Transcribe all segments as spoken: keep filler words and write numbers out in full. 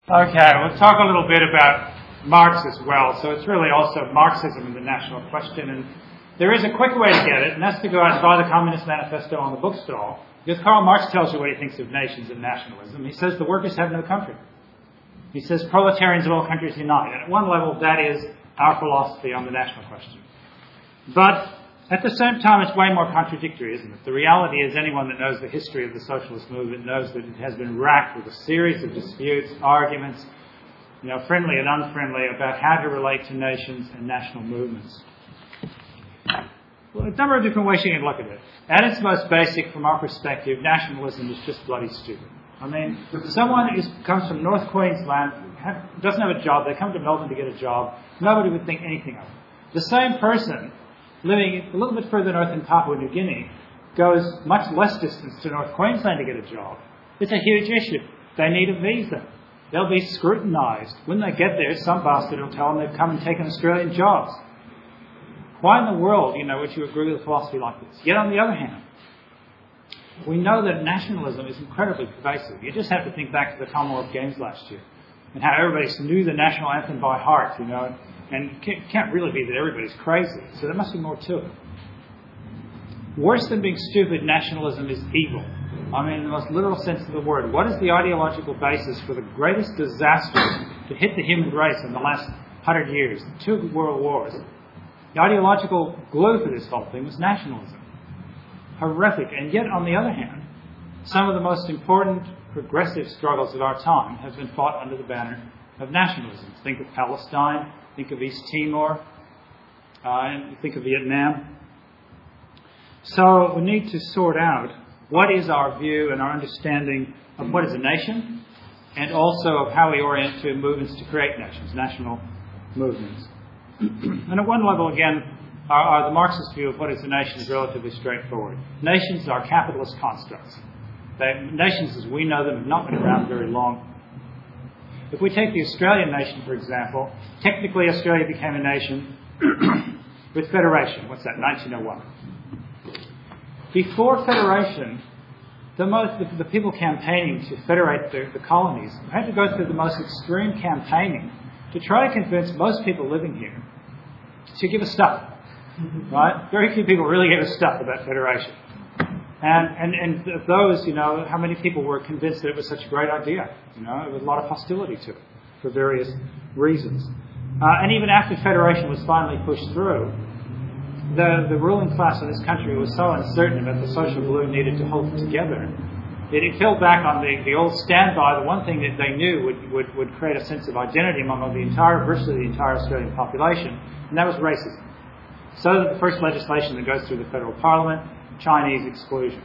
Okay, we'll talk a little bit about Marx as well. So it's really also Marxism and the national question. And there is a quick way to get it, and that's to go out and buy the Communist Manifesto on the bookstall. Because Karl Marx tells you what he thinks of nations and nationalism. He says the workers have no country. He says proletarians of all countries unite. And at one level, that is our philosophy on the national question. But at the same time, it's way more contradictory, isn't it? The reality is anyone that knows the history of the socialist movement knows that it has been racked with a series of disputes, arguments, you know, friendly and unfriendly, about how to relate to nations and national movements. Well, a number of different ways you can look at it. At its most basic, from our perspective, nationalism is just bloody stupid. I mean, someone who comes from North Queensland, have, doesn't have a job, they come to Melbourne to get a job, nobody would think anything of it. The same person living a little bit further north in Papua New Guinea goes much less distance to North Queensland to get a job. It's a huge issue. They need a visa. They'll be scrutinised. When they get there, some bastard will tell them they've come and taken Australian jobs. Why in the world, you know, would you agree with a philosophy like this? Yet on the other hand, we know that nationalism is incredibly pervasive. You just have to think back to the Commonwealth Games last year and how everybody knew the national anthem by heart, you know, and it can't really be that everybody's crazy, so there must be more to it. Worse than being stupid, nationalism is evil. I mean, in the most literal sense of the word. What is the ideological basis for the greatest disaster to hit the human race in the last hundred years, the two world wars? The ideological glue for this whole thing was nationalism. Horrific. And yet, on the other hand, some of the most important progressive struggles of our time have been fought under the banner of nationalism. Think of Palestine, think of East Timor, uh, and think of Vietnam. So we need to sort out what is our view and our understanding of what is a nation, and also of how we orient to movements to create nations, national movements. And at one level, again, our, our, the Marxist view of what is a nation is relatively straightforward. Nations are capitalist constructs. They, nations as we know them have not been around very long. If we take the Australian nation, for example, technically Australia became a nation with federation. What's that? nineteen oh one. Before federation, the, most, the, the people campaigning to federate the, the colonies had to go through the most extreme campaigning to try to convince most people living here to give a stuff. Right? Very few people really gave a stuff about federation. And, and and of those, you know, how many people were convinced that it was such a great idea? You know, there was a lot of hostility to it for various reasons. Uh, and even after federation was finally pushed through, the, the ruling class of this country was so uncertain about the social glue needed to hold it together that it fell back on the, the old standby, the one thing that they knew would, would, would create a sense of identity among the entire, virtually the entire Australian population, and that was racism. So that the first legislation that goes through the federal parliament, Chinese exclusion.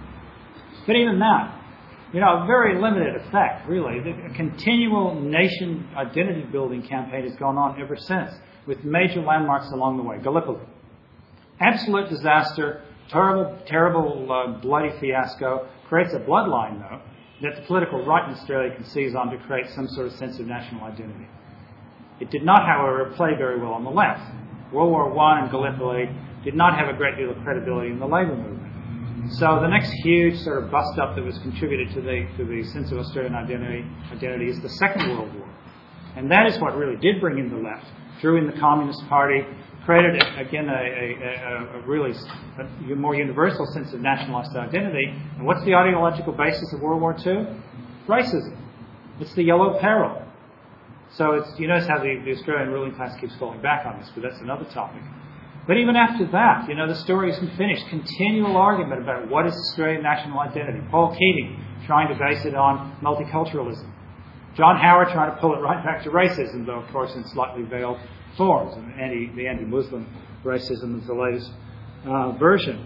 But even that, you know, a very limited effect, really. The, a continual nation identity building campaign has gone on ever since, with major landmarks along the way. Gallipoli. Absolute disaster, terrible, terrible, uh, bloody fiasco. Creates a bloodline, though, that the political right in Australia can seize on to create some sort of sense of national identity. It did not, however, play very well on the left. World War One and Gallipoli did not have a great deal of credibility in the labour movement. So the next huge sort of bust-up that was contributed to the to the sense of Australian identity identity is the Second World War. And that is what really did bring in the left, drew in the Communist Party, created, again, a, a, a, a really a more universal sense of nationalist identity. And what's the ideological basis of World War Two? Racism. It's the yellow peril. So it's, you notice how the, the Australian ruling class keeps falling back on this, but that's another topic. But even after that, you know, the story isn't finished. Continual argument about what is Australian national identity. Paul Keating trying to base it on multiculturalism. John Howard trying to pull it right back to racism, though, of course, in slightly veiled forms. And anti, the anti-Muslim racism is the latest uh, version.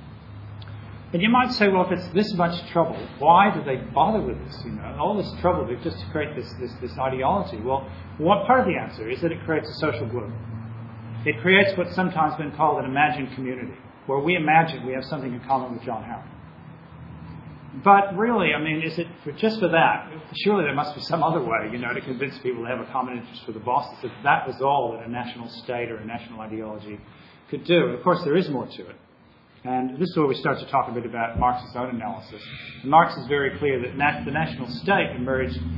And you might say, well, if it's this much trouble, why do they bother with this? You know, all this trouble just to create this, this, this ideology. Well, what part of the answer is that it creates a social glue. It creates what's sometimes been called an imagined community, where we imagine we have something in common with John Howard. But really, I mean, is it for, just for that? Surely there must be some other way, you know, to convince people to have a common interest for the bosses, if that was all that a national state or a national ideology could do. And of course, there is more to it. And this is where we start to talk a bit about Marx's own analysis. And Marx is very clear that nat- the national state emerged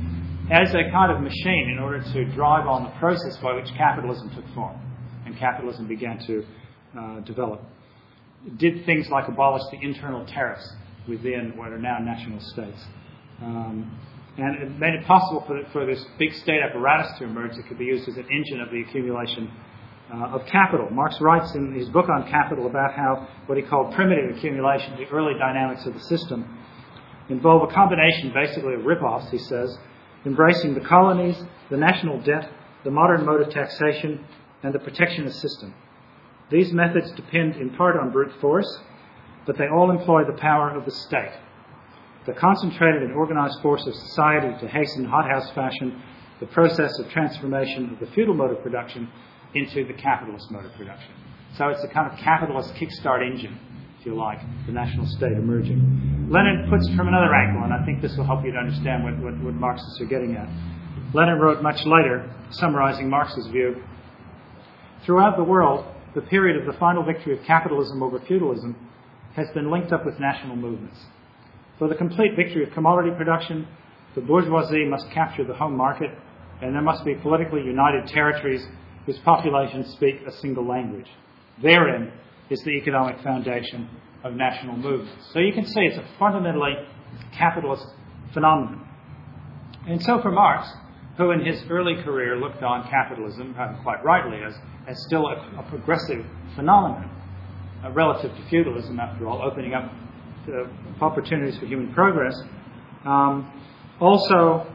as a kind of machine in order to drive on the process by which capitalism took form and capitalism began to uh, develop. It did things like abolish the internal tariffs within what are now national states. Um, and it made it possible for, for this big state apparatus to emerge that could be used as an engine of the accumulation uh, of capital. Marx writes in his book on capital about how what he called primitive accumulation, the early dynamics of the system, involve a combination basically of rip-offs, he says, embracing the colonies, the national debt, the modern mode of taxation, and the protectionist system. These methods depend in part on brute force, but they all employ the power of the state, the concentrated and organized force of society to hasten hothouse fashion the process of transformation of the feudal mode of production into the capitalist mode of production. So it's a kind of capitalist kickstart engine, if you like, the national state emerging. Lenin puts it from another angle, and I think this will help you to understand what, what, what Marxists are getting at. Lenin wrote much later, summarizing Marx's view, throughout the world, the period of the final victory of capitalism over feudalism has been linked up with national movements. For the complete victory of commodity production, the bourgeoisie must capture the home market, and there must be politically united territories whose populations speak a single language. Therein is the economic foundation of national movements. So you can see it's a fundamentally capitalist phenomenon. And so for Marx, who in his early career looked on capitalism, quite rightly, as, as still a, a progressive phenomenon, uh, relative to feudalism, after all, opening up uh, opportunities for human progress, um, also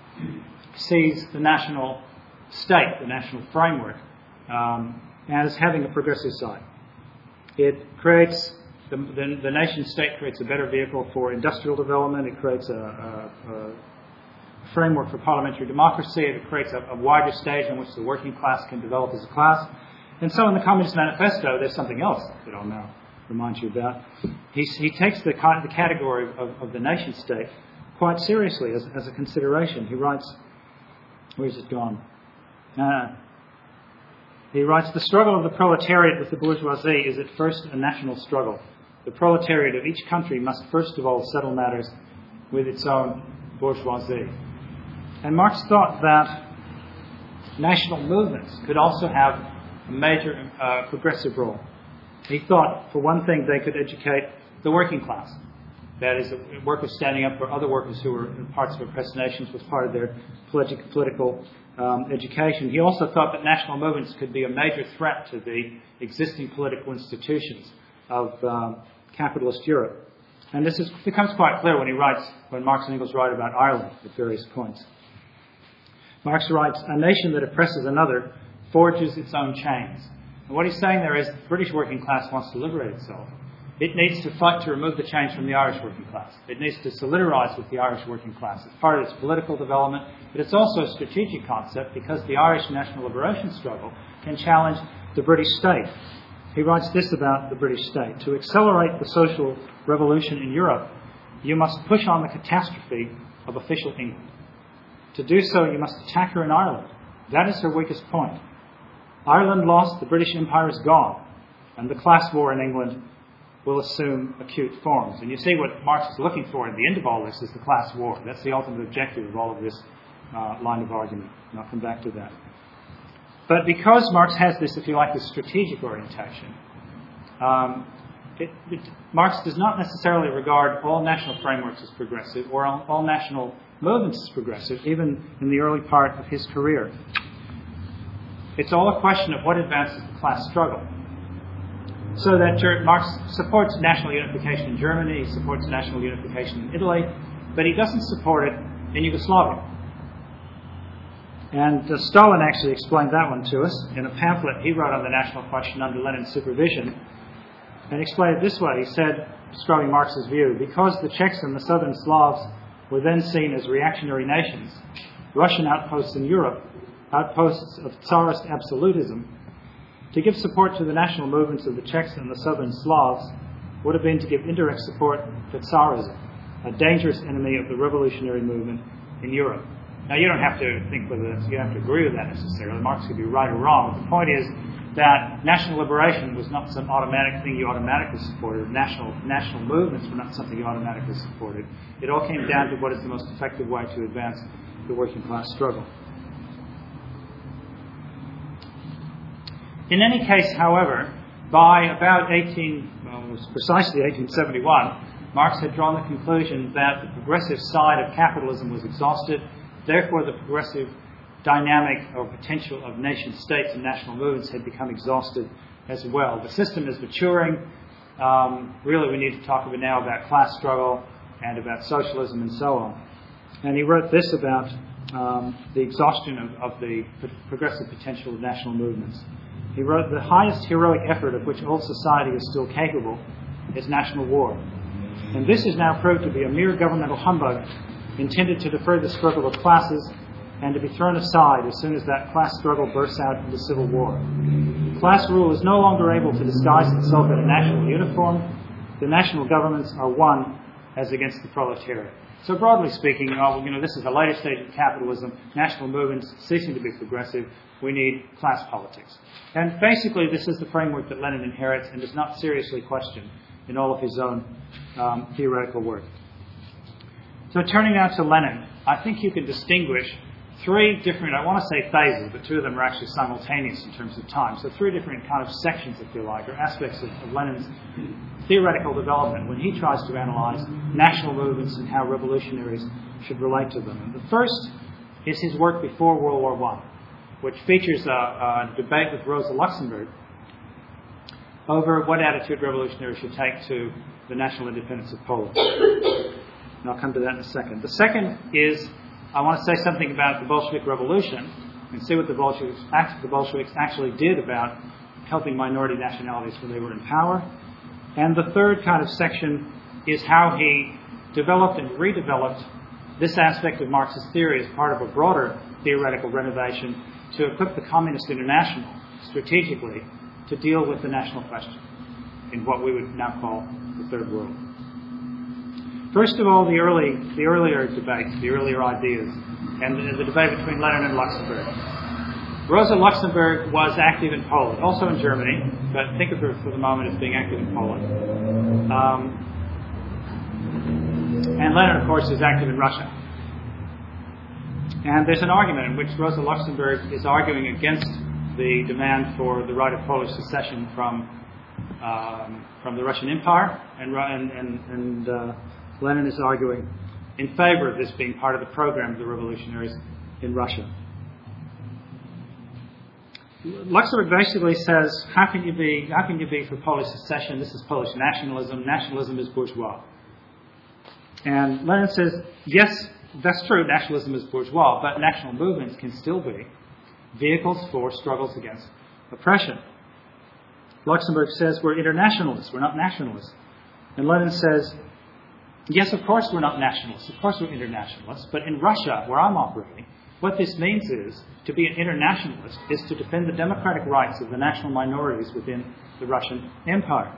sees the national state, the national framework, um, as having a progressive side. It creates, the, the, the nation state creates a better vehicle for industrial development. It creates a, a, a framework for parliamentary democracy. It creates a, a wider stage on which the working class can develop as a class. And so in the Communist Manifesto, there's something else that I'll now remind you about. He, he takes the, the category of, of the nation state quite seriously as, as a consideration. He writes, where's it gone? Uh, he writes, the struggle of the proletariat with the bourgeoisie is at first a national struggle. The proletariat of each country must first of all settle matters with its own bourgeoisie. And Marx thought that national movements could also have a major uh, progressive role. He thought, for one thing, they could educate the working class. That is, workers standing up for other workers who were in parts of oppressed nations was part of their politi- political um, education. He also thought that national movements could be a major threat to the existing political institutions of um, capitalist Europe. And this is, becomes quite clear when he writes, when Marx and Engels write about Ireland at various points. Marx writes, a nation that oppresses another forges its own chains. And what he's saying there is the British working class wants to liberate itself. It needs to fight to remove the chains from the Irish working class. It needs to solidarize with the Irish working class. It's part of its political development, but it's also a strategic concept because the Irish national liberation struggle can challenge the British state. He writes this about the British state. To accelerate the social revolution in Europe, you must push on the catastrophe of official England. To do so, you must attack her in Ireland. That is her weakest point. Ireland lost, the British Empire is gone, and the class war in England will assume acute forms. And you see what Marx is looking for at the end of all this is the class war. That's the ultimate objective of all of this uh, line of argument. And I'll come back to that. But because Marx has this, if you like, this strategic orientation, um, it, it, Marx does not necessarily regard all national frameworks as progressive or all, all national movements as progressive, even in the early part of his career. It's all a question of what advances the class struggle. So that Marx supports national unification in Germany, he supports national unification in Italy, but he doesn't support it in Yugoslavia. And uh, Stalin actually explained that one to us in a pamphlet he wrote on the national question under Lenin's supervision, and explained it this way. He said, describing Marx's view, because the Czechs and the southern Slavs were then seen as reactionary nations, Russian outposts in Europe, outposts of Tsarist absolutism, to give support to the national movements of the Czechs and the southern Slavs would have been to give indirect support to Tsarism, a dangerous enemy of the revolutionary movement in Europe. Now, you don't have to think whether that's, you don't have to agree with that necessarily. Marx could be right or wrong. But the point is that national liberation was not some automatic thing you automatically supported. National national movements were not something you automatically supported. It all came down to what is the most effective way to advance the working class struggle. In any case, however, by about eighteen, well, it was precisely eighteen seventy-one, Marx had drawn the conclusion that the progressive side of capitalism was exhausted. Therefore, the progressive dynamic or potential of nation states and national movements had become exhausted as well. The system is maturing. Um, really, we need to talk about now about class struggle and about socialism and so on. And he wrote this about um, the exhaustion of, of the progressive potential of national movements. He wrote, "The highest heroic effort of which all society is still capable is national war. And this is now proved to be a mere governmental humbug intended to defer the struggle of classes and to be thrown aside as soon as that class struggle bursts out into civil war. Class rule is no longer able to disguise itself in a national uniform. The national governments are one as against the proletariat." So broadly speaking, oh, you know, this is the later stage of capitalism, national movements ceasing to be progressive. We need class politics. And basically, this is the framework that Lenin inherits and does not seriously question in all of his own um, theoretical work. So turning now to Lenin, I think you can distinguish three different, I want to say phases, but two of them are actually simultaneous in terms of time. So three different kind of sections, if you like, or aspects of, of Lenin's theoretical development when he tries to analyze national movements and how revolutionaries should relate to them. And the first is his work before World War One, which features a, a debate with Rosa Luxemburg over what attitude revolutionaries should take to the national independence of Poland. And I'll come to that in a second. The second is, I want to say something about the Bolshevik Revolution and see what the Bolsheviks, the Bolsheviks actually did about helping minority nationalities when they were in power. And the third kind of section is how he developed and redeveloped this aspect of Marxist theory as part of a broader theoretical renovation to equip the Communist International strategically to deal with the national question in what we would now call the Third World. First of all, the early, the earlier debates, the earlier ideas, and the, the debate between Lenin and Luxemburg. Rosa Luxemburg was active in Poland, also in Germany, but think of her for the moment as being active in Poland. Um, and Lenin, of course, is active in Russia. And there's an argument in which Rosa Luxemburg is arguing against the demand for the right of Polish secession from um, from the Russian Empire, and and and, and uh, Lenin is arguing in favor of this being part of the program of the revolutionaries in Russia. Luxemburg basically says, how can you be how can you be for Polish secession? This is Polish nationalism. Nationalism is bourgeois. And Lenin says, yes, that's true, nationalism is bourgeois, but national movements can still be vehicles for struggles against oppression. Luxemburg says we're internationalists, we're not nationalists. And Lenin says, yes, of course we're not nationalists, of course we're internationalists, but in Russia, where I'm operating, what this means is, to be an internationalist is to defend the democratic rights of the national minorities within the Russian Empire.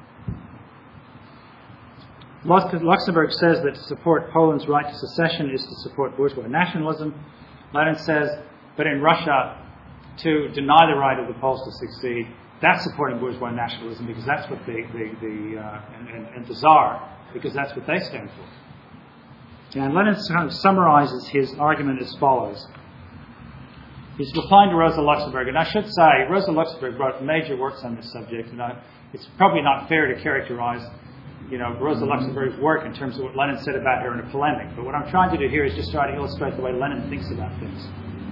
Luxemburg says that to support Poland's right to secession is to support bourgeois nationalism. Lenin says, but in Russia, to deny the right of the Poles to succeed, that's supporting bourgeois nationalism because that's what the, the, the uh, and, and, and the Tsar, because that's what they stand for. And Lenin kind of summarizes his argument as follows. He's replying to Rosa Luxemburg, and I should say, Rosa Luxemburg wrote major works on this subject, and I, it's probably not fair to characterize, you know, Rosa Luxemburg's work in terms of what Lenin said about her in a polemic. But what I'm trying to do here is just try to illustrate the way Lenin thinks about things.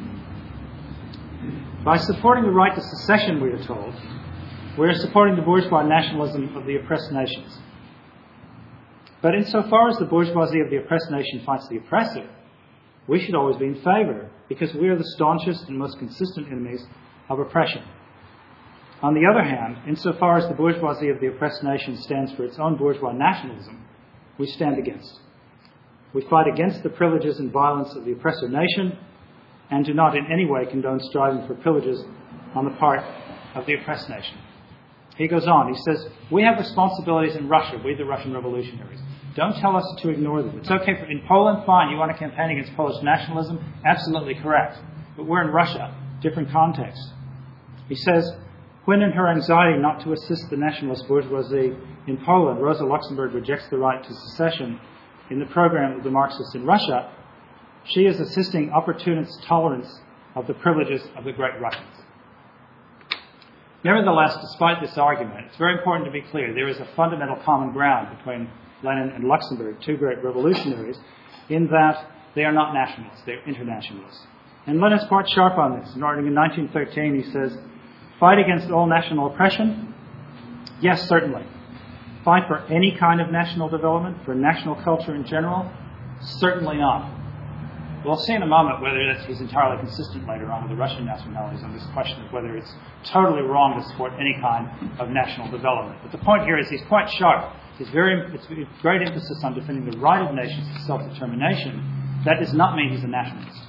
By supporting the right to secession, we are told, we are supporting the bourgeois nationalism of the oppressed nations. But insofar as the bourgeoisie of the oppressed nation fights the oppressor, we should always be in favour, because we are the staunchest and most consistent enemies of oppression. On the other hand, insofar as the bourgeoisie of the oppressed nation stands for its own bourgeois nationalism, we stand against. We fight against the privileges and violence of the oppressor nation, and do not in any way condone striving for privileges on the part of the oppressed nation. He goes on, he says, we have responsibilities in Russia, we the Russian revolutionaries. Don't tell us to ignore them. It's okay, for, in Poland, fine, you want to campaign against Polish nationalism? Absolutely correct. But we're in Russia, different context. He says, when in her anxiety not to assist the nationalist bourgeoisie in Poland, Rosa Luxemburg rejects the right to secession in the program of the Marxists in Russia, She is assisting opportunist tolerance of the privileges of the great Russians. Nevertheless, despite this argument, it's very important to be clear. There is a fundamental common ground between Lenin and Luxemburg, two great revolutionaries, in that they are not nationalists, they're internationalists. And Lenin's quite sharp on this. Starting in nineteen thirteen, he says, fight against all national oppression? Yes, certainly. Fight for any kind of national development, for national culture in general? Certainly not. We'll see in a moment whether that's, he's entirely consistent later on with the Russian nationalities on this question of whether it's totally wrong to support any kind of national development. But the point here is he's quite sharp. He's very, it's great emphasis on defending the right of nations to self-determination. That does not mean he's a nationalist.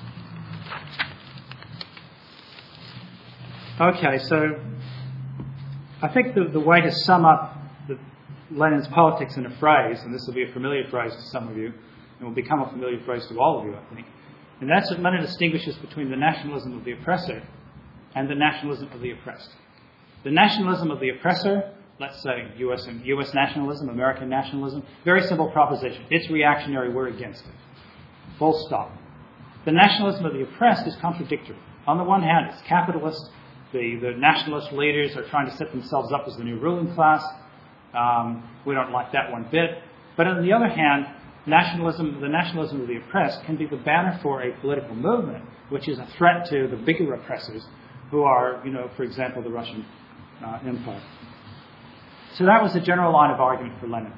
Okay, so I think the, the way to sum up the, Lenin's politics in a phrase, and this will be a familiar phrase to some of you, and will become a familiar phrase to all of you, I think, and that's that Lenin distinguishes between the nationalism of the oppressor and the nationalism of the oppressed. The nationalism of the oppressor, let's say U S and U S nationalism, American nationalism, very simple proposition. It's reactionary, we're against it. Full stop. The nationalism of the oppressed is contradictory. On the one hand, it's capitalist. The, the nationalist leaders are trying to set themselves up as the new ruling class. Um, we don't like that one bit. But on the other hand, nationalism, the nationalism of the oppressed can be the banner for a political movement, which is a threat to the bigger oppressors, who are, you know, for example, the Russian uh, Empire. So that was the general line of argument for Lenin.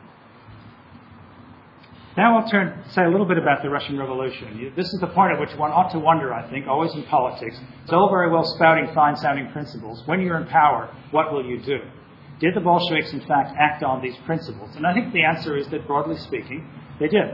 Now I'll turn, say a little bit about the Russian Revolution. This is the point at which one ought to wonder, I think, always in politics. It's all very well spouting fine-sounding principles. When you're in power, what will you do? Did the Bolsheviks, in fact, act on these principles? And I think the answer is that, broadly speaking, they did.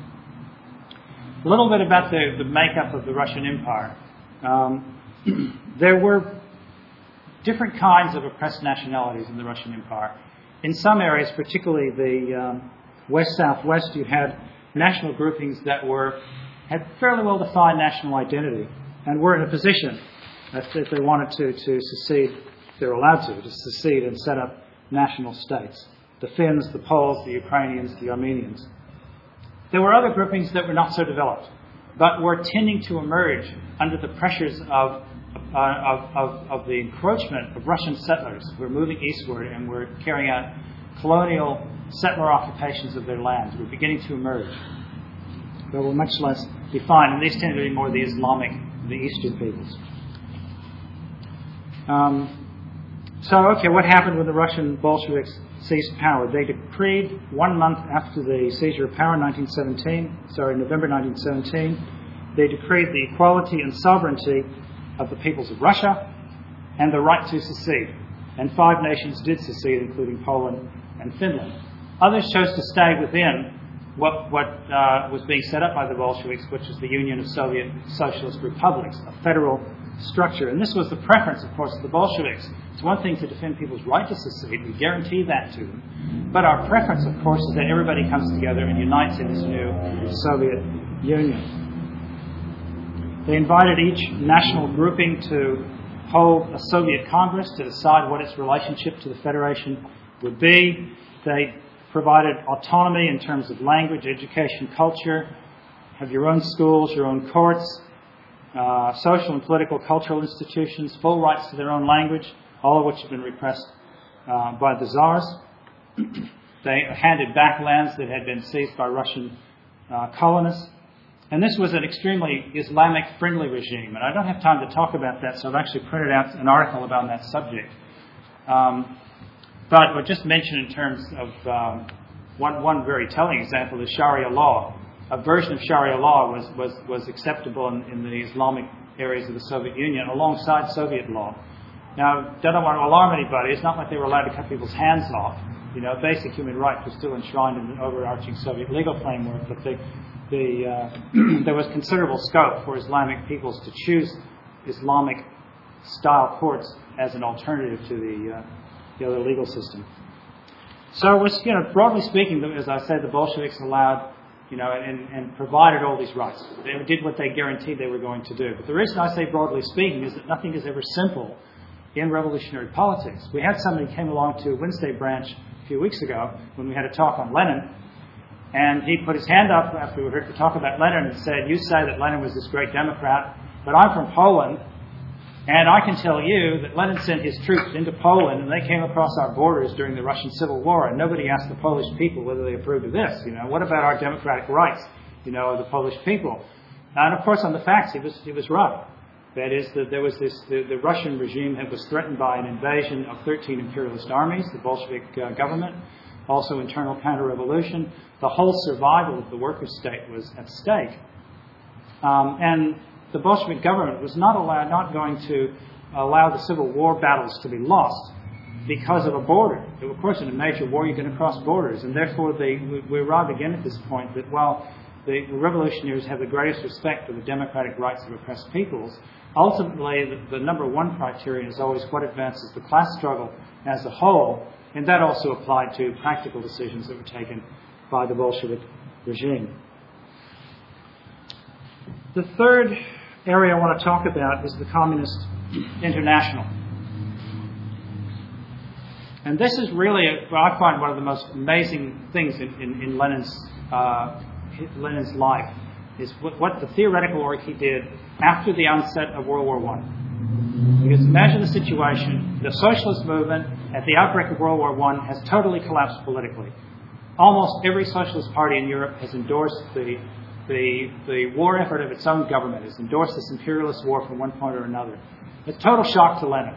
A little bit about the, the makeup of the Russian Empire. Um, there were different kinds of oppressed nationalities in the Russian Empire. In some areas, particularly the um, west-southwest, you had national groupings that were had fairly well-defined national identity and were in a position, if they wanted to, to secede, they were allowed to, to secede and set up national states. The Finns, the Poles, the Ukrainians, the Armenians. There were other groupings that were not so developed, but were tending to emerge under the pressures of, uh, of, of, of the encroachment of Russian settlers who were moving eastward and were carrying out colonial settler occupations of their lands. Were beginning to emerge. They were much less defined, and these tended to be more the Islamic, the Eastern peoples. Um, so, okay, what happened when the Russian Bolsheviks seized power? They decreed one month after the seizure of power in nineteen seventeen, sorry, November nineteen seventeen, they decreed the equality and sovereignty of the peoples of Russia and the right to secede. And five nations did secede, including Poland and Finland. Others chose to stay within what, what uh, was being set up by the Bolsheviks, which is the Union of Soviet Socialist Republics, a federal structure. And this was the preference, of course, of the Bolsheviks. It's one thing to defend people's right to secede. We guarantee that to them. But our preference, of course, is that everybody comes together and unites in this new Soviet Union. They invited each national grouping to hold a Soviet Congress to decide what its relationship to the Federation would be. They provided autonomy in terms of language, education, culture, have your own schools, your own courts, uh, social and political cultural institutions, full rights to their own language, all of which have been repressed uh, by the czars. They handed back lands that had been seized by Russian uh, colonists. And this was an extremely Islamic-friendly regime. And I don't have time to talk about that, so I've actually printed out an article about that subject. Um, but I'll just mention in terms of um, one, one very telling example is Sharia law. A version of Sharia law was, was, was acceptable in, in the Islamic areas of the Soviet Union alongside Soviet law. Now, don't want to alarm anybody. It's not like they were allowed to cut people's hands off. You know, basic human rights were still enshrined in the overarching Soviet legal framework, but the, the, uh, there was considerable scope for Islamic peoples to choose Islamic-style courts as an alternative to the, uh, the other legal system. So, it was, you know, broadly speaking, as I said, the Bolsheviks allowed, you know, and, and provided all these rights. They did what they guaranteed they were going to do. But the reason I say broadly speaking is that nothing is ever simple in revolutionary politics. We had somebody who came along to Wednesday Branch a few weeks ago when we had a talk on Lenin, And he put his hand up after we heard to talk about Lenin and said, you say that Lenin was this great Democrat, but I'm from Poland, and I can tell you that Lenin sent his troops into Poland, and they came across our borders during the Russian Civil War, and nobody asked the Polish people whether they approved of this. You know, what about our democratic rights, you know, of the Polish people? And of course, on the facts, he was he was right. That is, that there was this the, the Russian regime that was threatened by an invasion of thirteen imperialist armies, the Bolshevik uh, government, also internal counter-revolution. The whole survival of the workers' state was at stake, um, and the Bolshevik government was not allowed, not going to allow the Civil War battles to be lost because of a border. Of course, in a major war, you're going to cross borders, and therefore they, we, we arrive again at this point that while the revolutionaries have the greatest respect for the democratic rights of oppressed peoples, ultimately the, the number one criterion is always what advances the class struggle as a whole, and that also applied to practical decisions that were taken by the Bolshevik regime. The third area I want to talk about is the Communist International. And this is really, a, what I find one of the most amazing things in, in, in Lenin's, uh, Lenin's life, is what, what the theoretical work he did after the onset of World War One. Because imagine the situation, the socialist movement at the outbreak of World War One has totally collapsed politically. Almost every socialist party in Europe has endorsed the The, the war effort of its own government, has endorsed this imperialist war from one point or another. It's a total shock to Lenin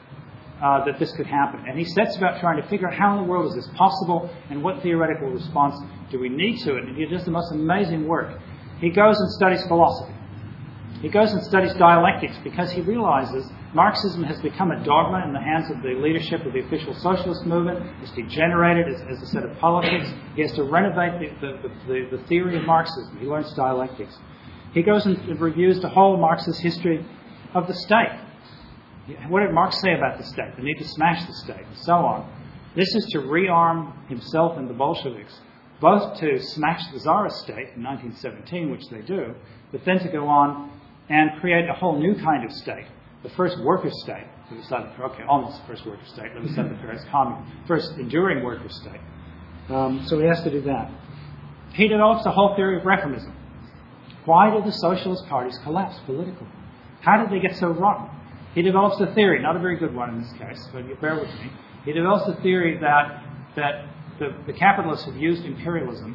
uh, that this could happen. And he sets about trying to figure out how in the world is this possible and what theoretical response do we need to it. And he does the most amazing work. He goes and studies philosophy. He goes and studies dialectics because he realizes Marxism has become a dogma in the hands of the leadership of the official socialist movement. It's degenerated as, as a set of politics. He has to renovate the, the, the, the theory of Marxism. He learns dialectics. He goes and reviews the whole Marxist history of the state. What did Marx say about the state? The need to smash the state, and so on. This is to rearm himself and the Bolsheviks, both to smash the Tsarist state in nineteen seventeen, which they do, but then to go on and create a whole new kind of state, the first worker state. Okay, almost the first worker state, let me set the Paris Commune, first enduring worker state. Um, so he has to do that. He develops a whole theory of reformism. Why did the socialist parties collapse politically? How did they get so wrong? He develops a theory, not a very good one in this case, but you bear with me. He develops a theory that that the, the capitalists have used imperialism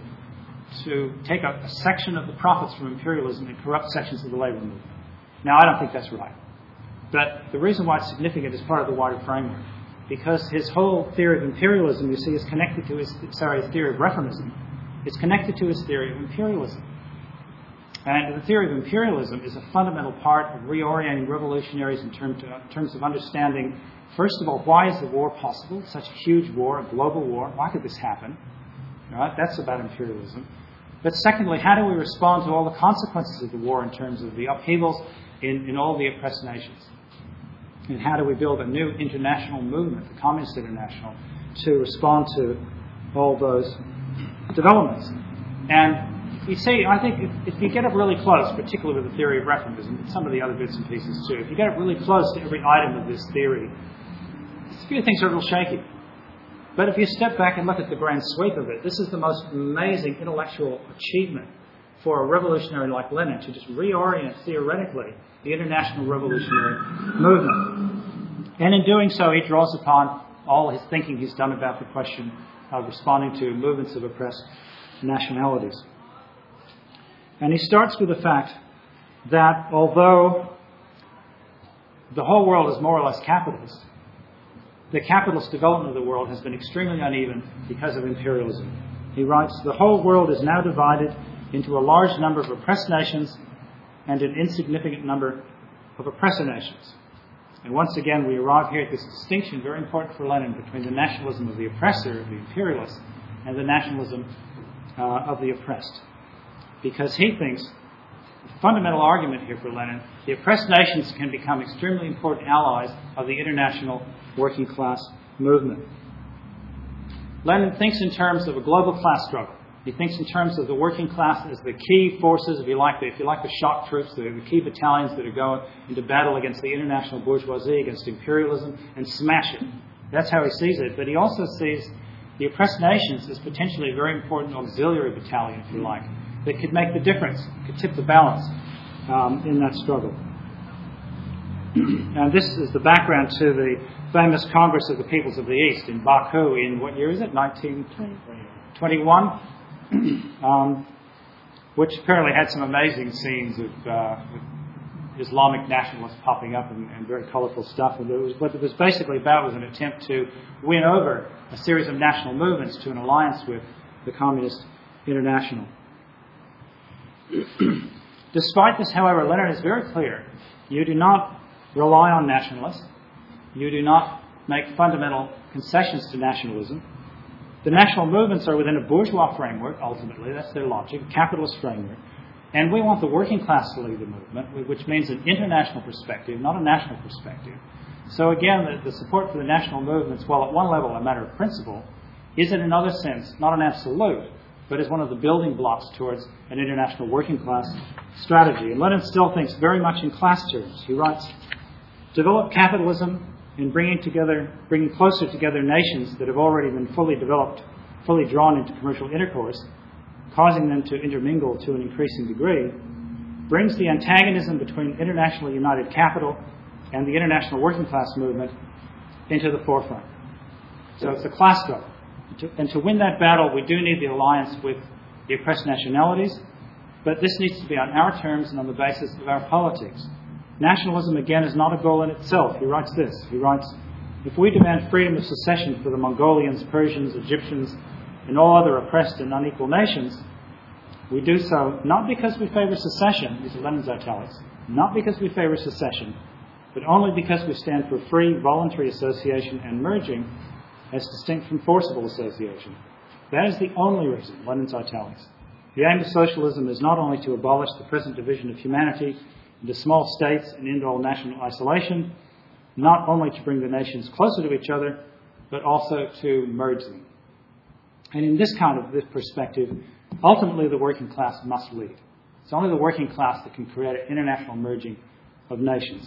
to take a, a section of the profits from imperialism and corrupt sections of the labor movement. Now, I don't think that's right. But the reason why it's significant is part of the wider framework. Because his whole theory of imperialism, you see, is connected to his, sorry, his theory of reformism. It's connected to his theory of imperialism. And the theory of imperialism is a fundamental part of reorienting revolutionaries in, term to, in terms of understanding, first of all, why is the war possible? Such a huge war, a global war. Why could this happen? Right? That's about imperialism. But secondly, how do we respond to all the consequences of the war in terms of the upheavals in, in all the oppressed nations? And how do we build a new international movement, the Communist International, to respond to all those developments? And you see, I think if, if you get up really close, particularly with the theory of reformism, and some of the other bits and pieces too, if you get up really close to every item of this theory, a few things are a little shaky. But if you step back and look at the grand sweep of it, this is the most amazing intellectual achievement for a revolutionary like Lenin to just reorient theoretically the international revolutionary movement. And in doing so, he draws upon all his thinking he's done about the question of responding to movements of oppressed nationalities. And he starts with the fact that although the whole world is more or less capitalist, the capitalist development of the world has been extremely uneven because of imperialism. He writes, the whole world is now divided into a large number of oppressed nations and an insignificant number of oppressor nations. And once again, we arrive here at this distinction, very important for Lenin, between the nationalism of the oppressor, of the imperialist, and the nationalism uh, of the oppressed. Because he thinks, the fundamental argument here for Lenin, the oppressed nations can become extremely important allies of the international working class movement. Lenin thinks in terms of a global class struggle. He thinks in terms of the working class as the key forces, if you like, the, if you like, the shock troops, the, the key battalions that are going into battle against the international bourgeoisie, against imperialism, and smash it. That's how he sees it. But he also sees the oppressed nations as potentially a very important auxiliary battalion, if you like, that could make the difference, could tip the balance um, in that struggle. And this is the background to the famous Congress of the Peoples of the East in Baku in, what year is it, nineteen twenty-one? um, which apparently had some amazing scenes of uh, Islamic nationalists popping up and, and very colourful stuff. And it was, what it was basically about was an attempt to win over a series of national movements to an alliance with the Communist International. Despite this, however, Lenin is very clear. You do not rely on nationalists. You do not make fundamental concessions to nationalism. The national movements are within a bourgeois framework, ultimately. That's their logic, a capitalist framework. And we want the working class to lead the movement, which means an international perspective, not a national perspective. So again, the, the support for the national movements, while at one level a matter of principle, is in another sense not an absolute, but is one of the building blocks towards an international working class strategy. And Lenin still thinks very much in class terms. He writes, develop capitalism in bringing together, bringing closer together nations that have already been fully developed, fully drawn into commercial intercourse, causing them to intermingle to an increasing degree, brings the antagonism between internationally united capital and the international working class movement into the forefront. So it's a class struggle. And to win that battle, we do need the alliance with the oppressed nationalities, but this needs to be on our terms and on the basis of our politics. Nationalism, again, is not a goal in itself. He writes this. He writes, if we demand freedom of secession for the Mongolians, Persians, Egyptians, and all other oppressed and unequal nations, we do so not because we favour secession, these are Lenin's italics, not because we favour secession, but only because we stand for free, voluntary association and merging as distinct from forcible association. That is the only reason, Lenin's italics. The aim of socialism is not only to abolish the present division of humanity into small states and into all national isolation, not only to bring the nations closer to each other, but also to merge them. And in this kind of this perspective, ultimately the working class must lead. It's only the working class that can create an international merging of nations.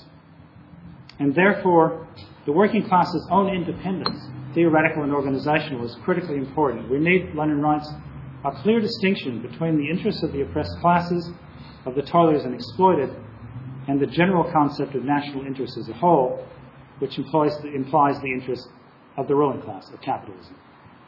And therefore, the working class's own independence, theoretical and organizational, is critically important. We need, Lenin writes, a clear distinction between the interests of the oppressed classes, of the toilers and exploited, and the general concept of national interest as a whole, which implies the, implies the interest of the ruling class, of capitalism.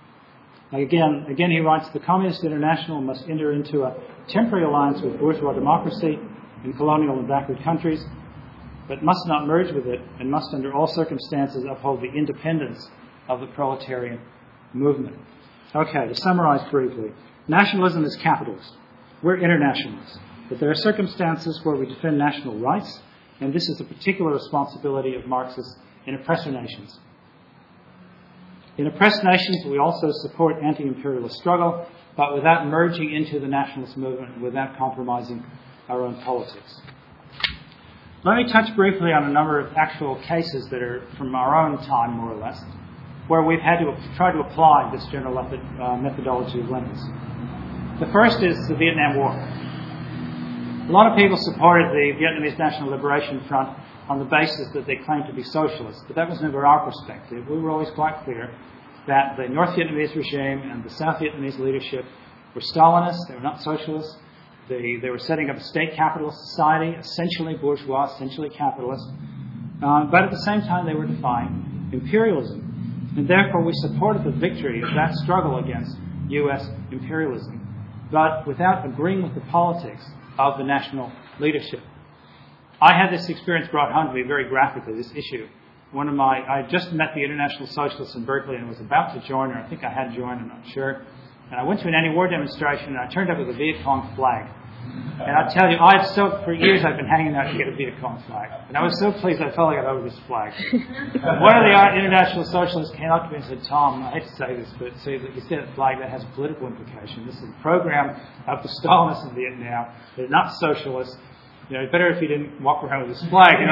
Again, again, he writes, the Communist International must enter into a temporary alliance with bourgeois democracy in colonial and backward countries, but must not merge with it, and must under all circumstances uphold the independence of the proletarian movement. Okay, to summarize briefly, nationalism is capitalist. We're internationalists. But there are circumstances where we defend national rights, and this is a particular responsibility of Marxists in oppressor nations. In oppressed nations, we also support anti-imperialist struggle, but without merging into the nationalist movement and without compromising our own politics. Let me touch briefly on a number of actual cases that are from our own time, more or less, where we've had to try to apply this general method, uh, methodology of Lenin's. The first is the Vietnam War. A lot of people supported the Vietnamese National Liberation Front on the basis that they claimed to be socialists, but that was never our perspective. We were always quite clear that the North Vietnamese regime and the South Vietnamese leadership were Stalinists, they were not socialists. They, they were setting up a state capitalist society, essentially bourgeois, essentially capitalist, um, but at the same time they were defying imperialism. And therefore we supported the victory of that struggle against U S imperialism, but without agreeing with the politics of the national leadership. I had this experience brought home to me very graphically, this issue. One of my, I had just met the International Socialists in Berkeley and was about to join her. I think I had joined, I'm not sure. And I went to an anti-war demonstration and I turned up with a Viet Cong flag. And I tell you, I've so, for years I've been hanging out to get a Viet Cong flag. And I was so pleased I felt like I got over this flag. One of the International Socialists came up to me and said, Tom, I hate to say this, but see, you see that flag, that has a political implication. This is a program of the Stalinists in Vietnam. They're not socialists. You know, better if you didn't walk around with this flag. You know,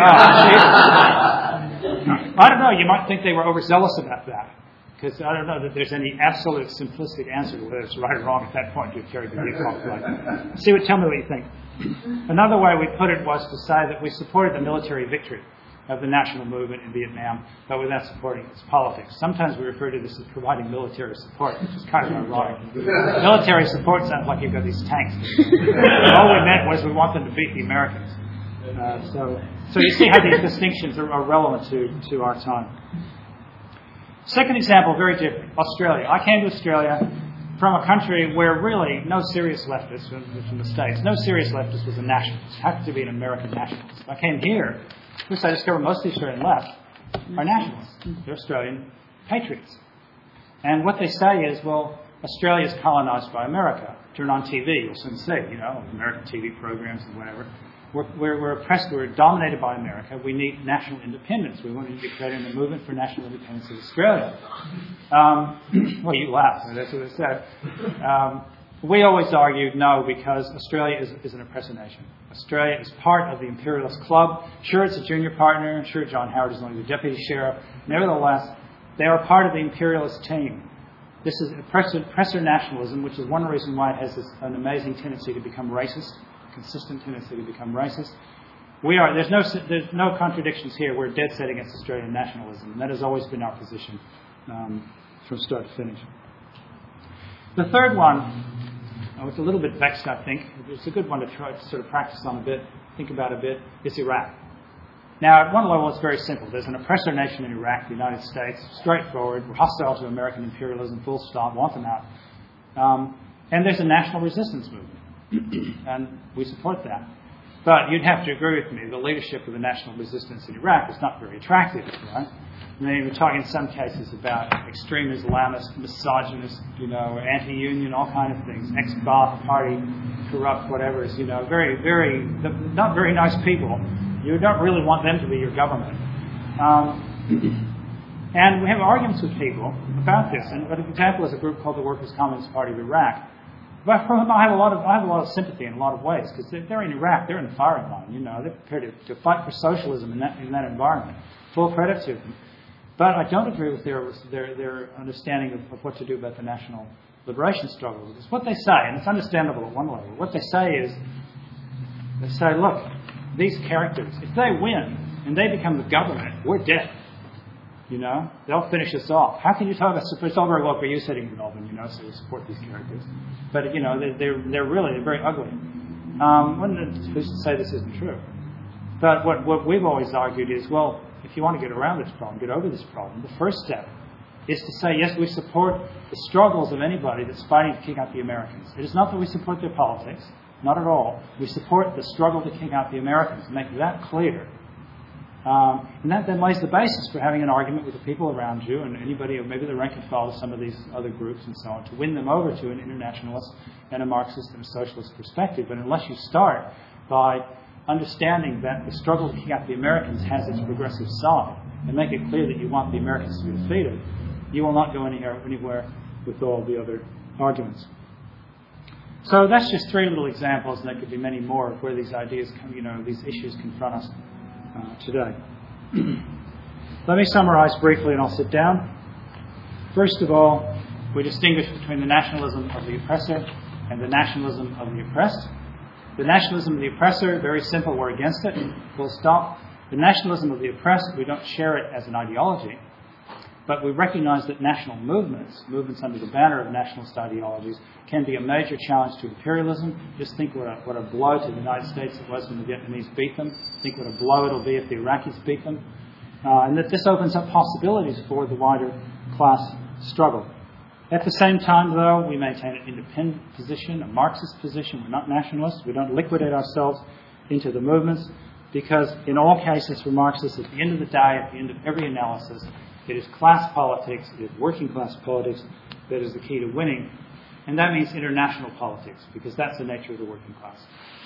I don't know, you might think they were overzealous about that. Because I don't know that there's any absolute simplistic answer to whether it's right or wrong at that point to carry the Viet Cong flag. See what, tell me what you think. Another way we put it was to say that we supported the military victory. of the national movement in Vietnam, but without supporting its politics. Sometimes we refer to this as providing military support, which is kind of ironic. Military support sounds like you've got these tanks. All we meant was we want them to beat the Americans. Uh, so, so you see how these distinctions are, are relevant to, to our time. Second example, very different. Australia. I came to Australia from a country where really no serious leftist, from the States, no serious leftist was a nationalist. Had to be an American nationalist. I came here, which I discovered most of the Australian left are nationalists. They're Australian patriots. And what they say is, well, Australia is colonised by America. Turn on T V, you'll soon see, you know, American T V programs and whatever. We're, we're, we're oppressed, we're dominated by America. We need national independence. We want to be creating the movement for national independence of Australia. Um, well, you laugh, that's what it said. Um, we always argued no, because Australia is, is an oppressor nation. Australia is part of the imperialist club. Sure, it's a junior partner. Sure, John Howard is only the deputy sheriff. Nevertheless, they are part of the imperialist team. This is oppressor, oppressor nationalism, which is one reason why it has this, an amazing tendency to become racist, consistent tendency to become racist. We are, there's no, there's no contradictions here. We're dead set against Australian nationalism, and that has always been our position um, from start to finish. The third one, I was a little bit vexed, I think. It's a good one to try to sort of practice on a bit, think about a bit, is Iraq. Now, at one level, it's very simple. There's an oppressor nation in Iraq, the United States, straightforward. We're hostile to American imperialism, full stop, want them out. Um, and there's a national resistance movement, and we support that. But you'd have to agree with me, the leadership of the national resistance in Iraq is not very attractive, right? I mean, we're talking in some cases about extreme Islamist, misogynist, you know, anti-union, all kind of things, ex-Ba'ath Party, corrupt, whatever, is, you know, very, very, not very nice people. You don't really want them to be your government. Um, and we have arguments with people about this. And an example is a group called the Workers' Communist Party of Iraq. But for whom I have a lot of I have a lot of sympathy in a lot of ways, because they're, they're in Iraq, they're in the firing line. You know, they're prepared to, to fight for socialism in that in that environment. Full credit to them. But I don't agree with their their, their understanding of, of what to do about the national liberation struggle. It's what they say, and it's understandable at one level. What they say is, they say, look, these characters, if they win and they become the government, we're dead. You know, they'll finish us off. How can you talk about support? It's all very well for you sitting in Melbourne, you know, so you support these characters. But, you know, they're, they're, they're really they're very ugly. Um, who's to say this isn't true? But what, what we've always argued is, well, if you want to get around this problem, get over this problem, the first step is to say, yes, we support the struggles of anybody that's fighting to kick out the Americans. It is not that we support their politics, not at all. We support the struggle to kick out the Americans. Make that clear. Um, and that then lays the basis for having an argument with the people around you and anybody, or maybe the rank and file of some of these other groups and so on, to win them over to an internationalist and a Marxist and a socialist perspective. But unless you start by understanding that the struggle to kick out the Americans has its progressive side and make it clear that you want the Americans to be defeated, you will not go anywhere, anywhere with all the other arguments. So that's just three little examples, and there could be many more of where these ideas, you know, these issues confront us uh, today. Let me summarize briefly, and I'll sit down. First of all, we distinguish between the nationalism of the oppressor and the nationalism of the oppressed. The nationalism of the oppressor, very simple, we're against it, full stop. The nationalism of the oppressed, we don't share it as an ideology, but we recognize that national movements, movements under the banner of nationalist ideologies, can be a major challenge to imperialism. Just think what a, what a blow to the United States it was when the Vietnamese beat them. Think what a blow it'll be if the Iraqis beat them. Uh, and that this opens up possibilities for the wider class struggle. At the same time, though, we maintain an independent position, a Marxist position. We're not nationalists. We don't liquidate ourselves into the movements, because in all cases for Marxists, at the end of the day, at the end of every analysis, it is class politics, it is working class politics that is the key to winning. And that means international politics, because that's the nature of the working class.